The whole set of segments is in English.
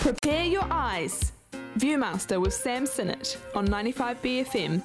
Prepare your eyes. Viewmaster with Sam Sinnott on 95BFM.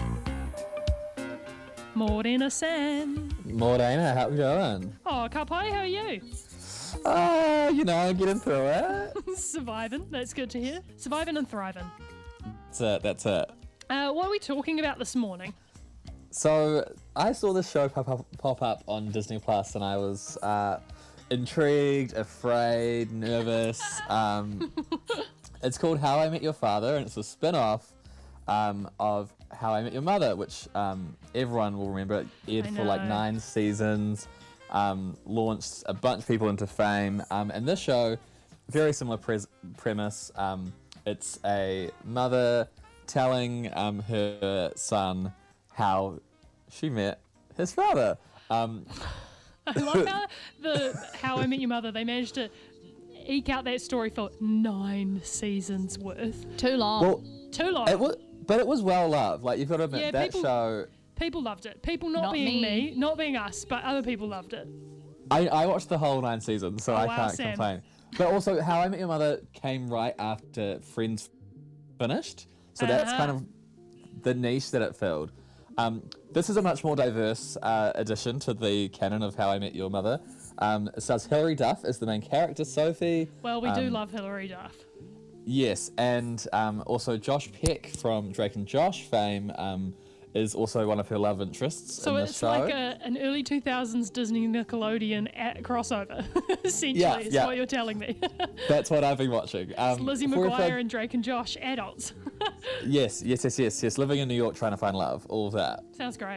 Morena Sam. Morena, how you doing? Oh, Kapai, how are you? Getting through it. Surviving, that's good to hear. Surviving and thriving. That's it. What are we talking about this morning? So, I saw this show pop up on Disney Plus, and I was intrigued, afraid, nervous. It's called How I Met Your Father, and it's a spin-off of How I Met Your Mother, which everyone will remember. It aired for like 9 seasons, launched a bunch of people into fame. And this show, very similar premise. It's a mother telling her son how she met his father. I love how I Met Your Mother, they managed to eke out that story for 9 seasons worth. Too long. Well, Too long. but it was well loved. Like, you've got to admit, Yeah, that show... People loved it. People not being me, not being us, but other people loved it. I watched the whole 9 seasons, so I wow, can't Sam. complain. But also, How I Met Your Mother came right after Friends finished, so that's kind of the niche that it filled. This is a much more diverse addition to the canon of How I Met Your Mother. It stars Hilary Duff as the main character, Sophie. Well, we do love Hilary Duff. Yes, and also Josh Peck from Drake and Josh fame is also one of her love interests So in this it's show. like an early 2000s Disney Nickelodeon crossover, essentially, is what you're telling me. That's what I've been watching. It's Lizzie McGuire and Drake and Josh, adults. Yes. Living in New York, trying to find love, all of that. Sounds great.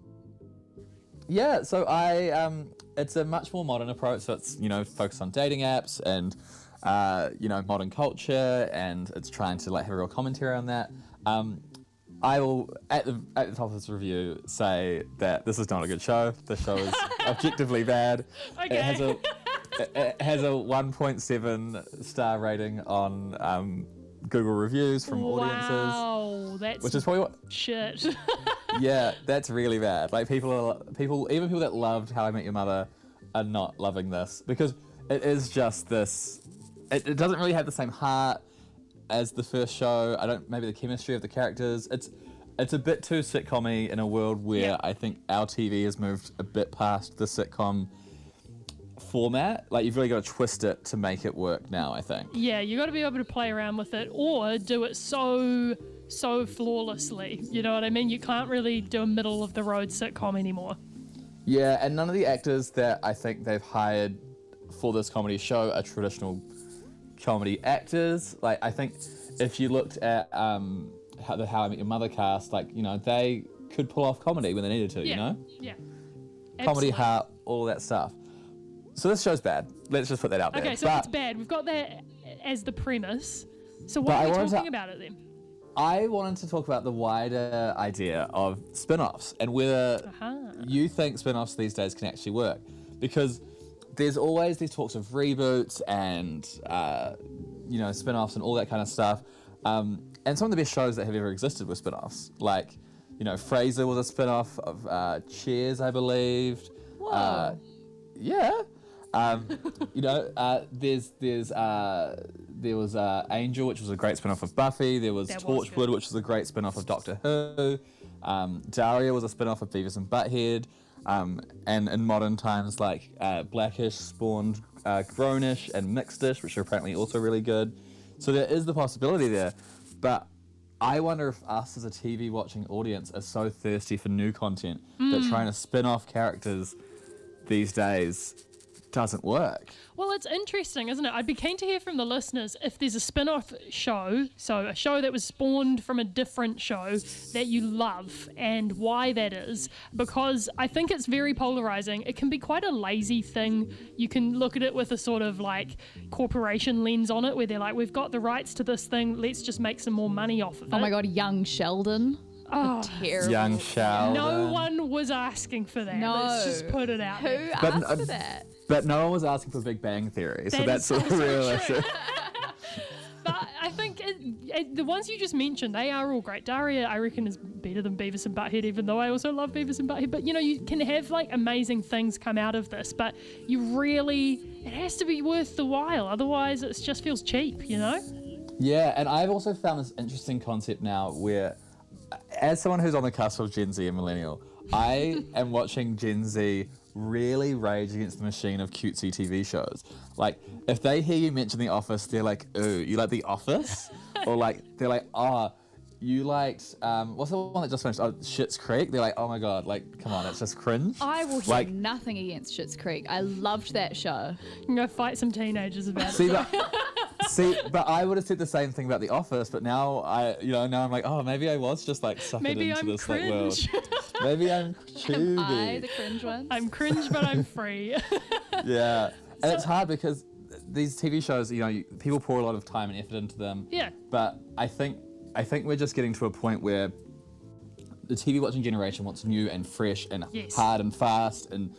So it's a much more modern approach. So it's, focused on dating apps and, modern culture, and it's trying to like have a real commentary on that. I will, at the top of this review, say that this is not a good show. The show is objectively bad. Okay. It has a 1.7 star rating on Google reviews from audiences. Wow, that's which is probably what shit. Yeah, that's really bad. Like even people that loved How I Met Your Mother are not loving this because it is just this. It doesn't really have the same heart as the first show. Maybe the chemistry of the characters. It's a bit too sitcom-y in a world where I think our TV has moved a bit past the sitcom format. Like, you've really got to twist it to make it work now, I think. Yeah, you got to be able to play around with it or do it so flawlessly. You know what I mean? You can't really do a middle of the road sitcom anymore. Yeah, and none of the actors that I think they've hired for this comedy show are traditional comedy actors. Like, I think if you looked at the How I Met Your Mother cast, they could pull off comedy when they needed to, Yeah. Comedy, Absolutely. heart, all that stuff. So this show's bad. Let's just put that out there. Okay, so it's bad. We've got that as the premise. So what But are we I wanted talking to- about it then? I wanted to talk about the wider idea of spin-offs and whether you think spin-offs these days can actually work. Because there's always these talks of reboots and, spin-offs and all that kind of stuff. And some of the best shows that have ever existed were spin-offs. Like, Frasier was a spin-off of Cheers, I believe. Whoa. Yeah. There was Angel, which was a great spin-off of Buffy. There was Torchwood, which was a great spin-off of Doctor Who. Daria was a spin-off of Beavis and Butthead. And in modern times, like Blackish spawned Grownish and Mixedish, which are apparently also really good. So there is the possibility there. But I wonder if us as a TV watching audience are so thirsty for new content that trying to spin off characters these days doesn't work. Well, it's interesting, isn't it? I'd be keen to hear from the listeners if there's a spin-off show, so a show that was spawned from a different show that you love and why that is, because I think it's very polarizing. It can be quite a lazy thing. You can look at it with a sort of like corporation lens on it where they're like, we've got the rights to this thing, let's just make some more money off of it. Oh my God, Young Sheldon. Oh, Terrible. Young Sheldon. no one was asking for that. No. Let's just put it out there. Who asked for that? But no one was asking for Big Bang Theory, so That that's is a so real true. issue. But I think the ones you just mentioned, they are all great. Daria, I reckon, is better than Beavis and Butthead, even though I also love Beavis and Butthead. But, you can have, amazing things come out of this, but it has to be worth the while. Otherwise, it just feels cheap, Yeah, and I've also found this interesting concept now where, as someone who's on the cusp of Gen Z and millennial, I am watching Gen Z really rage against the machine of cutesy TV shows. If they hear you mention The Office, they're like, ooh, you like The Office? Or they're like, oh, you liked, what's the one that just finished? Oh, Schitt's Creek? They're like, oh my God, come on, it's just cringe. I will hear nothing against Schitt's Creek. I loved that show. You can go fight some teenagers about it. But I would have said the same thing about The Office, but now now I'm like, oh, maybe I was just suckered maybe into I'm this cringe. world. Maybe I'm chubby. Am I the cringe one? I'm cringe, but I'm free. Yeah, and it's hard because these TV shows, people pour a lot of time and effort into them. Yeah. But I think we're just getting to a point where the TV watching generation wants new and fresh and hard and fast, and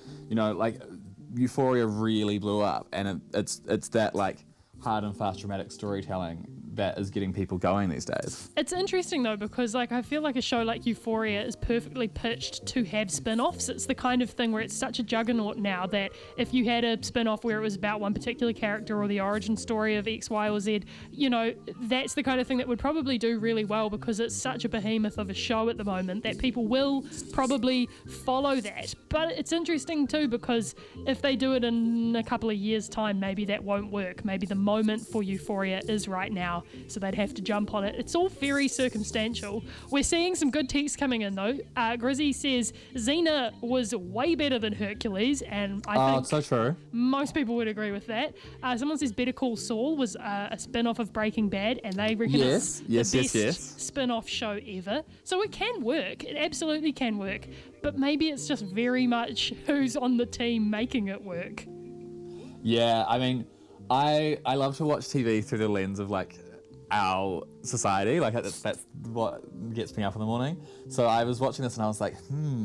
Euphoria really blew up, and it's that hard and fast dramatic storytelling that is getting people going these days. It's interesting though, because I feel like a show like Euphoria is perfectly pitched to have spin-offs. It's the kind of thing where it's such a juggernaut now that if you had a spin-off where it was about one particular character or the origin story of X, Y, or Z, that's the kind of thing that would probably do really well, because it's such a behemoth of a show at the moment that people will probably follow that. But it's interesting too, because if they do it in a couple of years' time, maybe that won't work. Maybe the moment for Euphoria is right now, so they'd have to jump on it. It's all very circumstantial. We're seeing some good texts coming in though. Grizzy says Xena was way better than Hercules, and I think so true. Most people would agree with that. Someone says Better Call Saul was a spin-off of Breaking Bad, and they reckon it's the best spin-off show ever. So it can work. It absolutely can work. But maybe it's just very much who's on the team making it work. Yeah, I mean, I love to watch TV through the lens of our society. That's what gets me up in the morning. So I was watching this and I was like,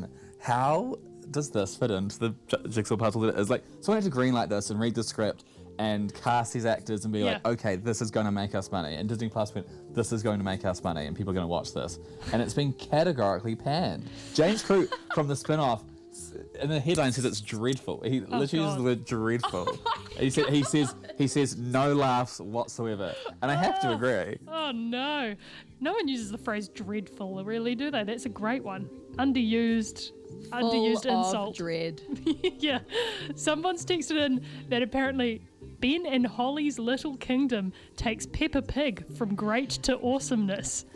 how does this fit into the jigsaw puzzle that it is? So I had to greenlight this and read the script and cast these actors and be okay, this is going to make us money. And Disney Plus went, this is going to make us money and people are going to watch this. And it's been categorically panned. James Crew from the spin-off, in the headline, says it's dreadful. He literally uses the word dreadful. He says no laughs whatsoever, and I have to agree. Oh no one uses the phrase dreadful, really, do they? That's a great one. Underused insult. Dread. Yeah, someone's texted in that apparently Ben and Holly's Little Kingdom takes Peppa Pig from great to awesomeness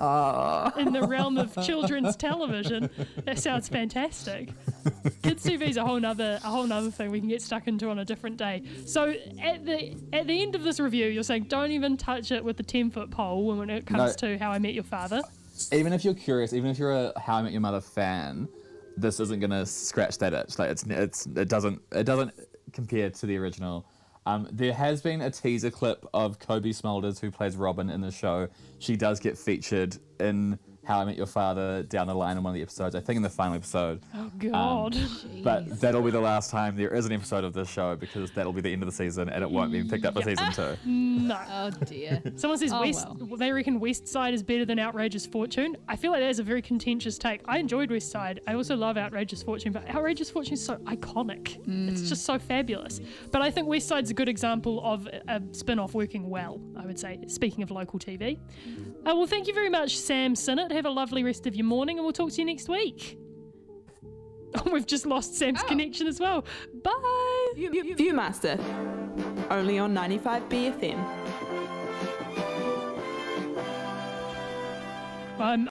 in the realm of children's television. That sounds fantastic. Kids TV is a whole nother thing we can get stuck into on a different day. So at the end of this review, you're saying don't even touch it with the 10-foot pole when it comes to How I Met Your Father. Even if you're curious, even if you're a How I Met Your Mother fan, this isn't gonna scratch that itch. It doesn't compare to the original. There has been a teaser clip of Kobe Smulders, who plays Robin in the show. She does get featured in How I Met Your Father down the line in one of the episodes, I think in the final episode. Oh, God. But that'll be the last time there is an episode of this show, because that'll be the end of the season and it won't be picked up for season 2. No. Oh, dear. Someone says they reckon West Side is better than Outrageous Fortune. I feel like that is a very contentious take. I enjoyed West Side. I also love Outrageous Fortune, but Outrageous Fortune is so iconic. It's just so fabulous. But I think West Side's a good example of a spin-off working well, I would say, speaking of local TV. Well, thank you very much, Sam Sinnott. Have a lovely rest of your morning, and we'll talk to you next week. Oh, we've just lost Sam's connection as well. Bye! Viewmaster, only on 95 BFM.